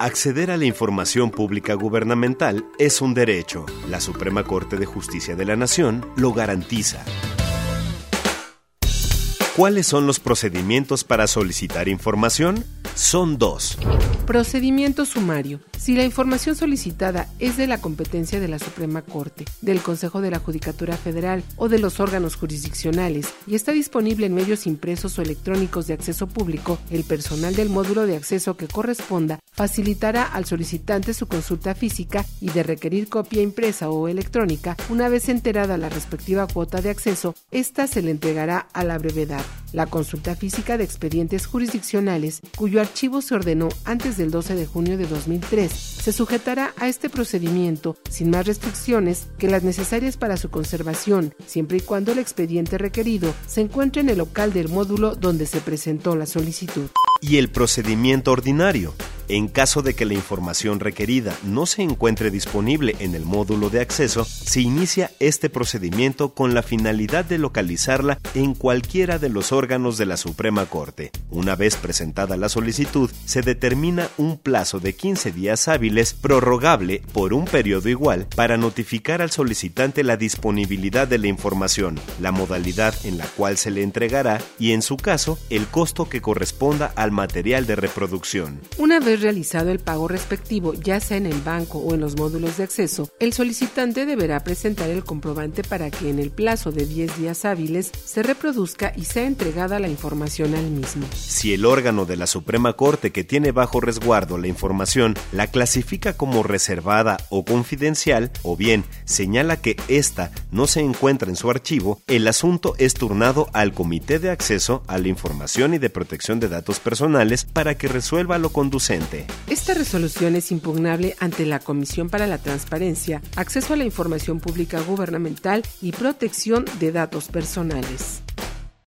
Acceder a la información pública gubernamental es un derecho. La Suprema Corte de Justicia de la Nación lo garantiza. ¿Cuáles son los procedimientos para solicitar información? Son 2. Procedimiento sumario. Si la información solicitada es de la competencia de la Suprema Corte, del Consejo de la Judicatura Federal o de los órganos jurisdiccionales y está disponible en medios impresos o electrónicos de acceso público, el personal del módulo de acceso que corresponda facilitará al solicitante su consulta física y de requerir copia impresa o electrónica, una vez enterada la respectiva cuota de acceso, ésta se le entregará a la brevedad. La consulta física de expedientes jurisdiccionales, cuyo archivo se ordenó antes del 12 de junio de 2003, se sujetará a este procedimiento sin más restricciones que las necesarias para su conservación, siempre y cuando el expediente requerido se encuentre en el local del módulo donde se presentó la solicitud. Y el procedimiento ordinario. En caso de que la información requerida no se encuentre disponible en el módulo de acceso, se inicia este procedimiento con la finalidad de localizarla en cualquiera de los órganos de la Suprema Corte. Una vez presentada la solicitud, se determina un plazo de 15 días hábiles prorrogable por un periodo igual para notificar al solicitante la disponibilidad de la información, la modalidad en la cual se le entregará y, en su caso, el costo que corresponda al material de reproducción. Una vez realizado el pago respectivo, ya sea en el banco o en los módulos de acceso, el solicitante deberá presentar el comprobante para que en el plazo de 10 días hábiles se reproduzca y sea entregada la información al mismo. Si el órgano de la Suprema Corte que tiene bajo resguardo la información la clasifica como reservada o confidencial, o bien señala que ésta no se encuentra en su archivo, el asunto es turnado al Comité de Acceso a la Información y de Protección de Datos Personales para que resuelva lo conducente. Esta resolución es impugnable ante la Comisión para la Transparencia, Acceso a la Información Pública Gubernamental y Protección de Datos Personales.